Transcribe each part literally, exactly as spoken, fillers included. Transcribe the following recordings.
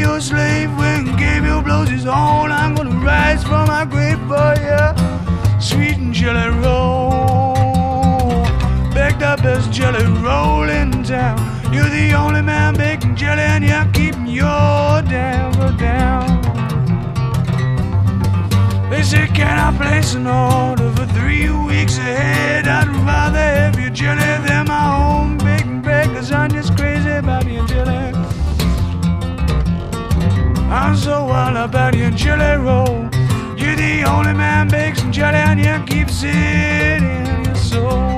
you a slave when Gabriel blows his horn. I'm gonna rise from my grave for you, sweet and jelly roll. Baked up as jelly roll in town. You're the only man baking jelly, and you're keeping your Denver down. They say, can I place an order for three weeks ahead? I'd rather have your jelly than my home baking bread, 'cause I'm just crazy about your jelly. I'm so wild about your jelly roll. You're the only man bakes jelly, and you keep it in your soul.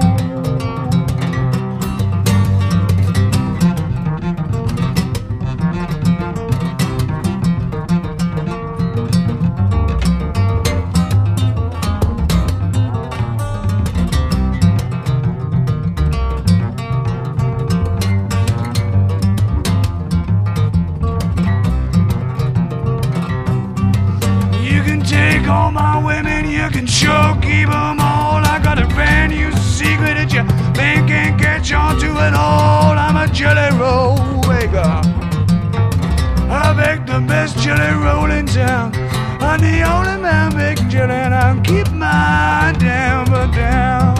Take all my women, you can sure keep them all. I got a brand new secret that your man can't catch on to at all. I'm a jelly roll maker. I bake the best jelly roll in town. I'm the only man making jelly, and I'll keep my Denver down.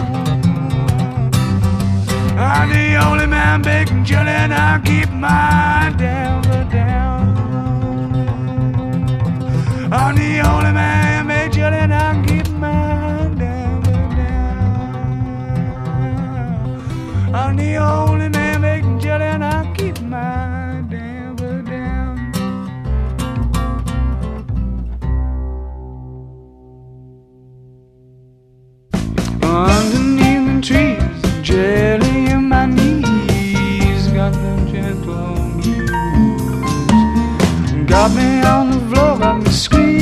I'm the only man baking jelly, and I'll keep my Denver down. I'm the only man make jelly, and I'll keep my Denver down. I'm the only man making jelly, and I'll keep my Denver down. Underneath the trees, jelly in my knees, got them gentle muse. Got me on the floor, got me squeezing.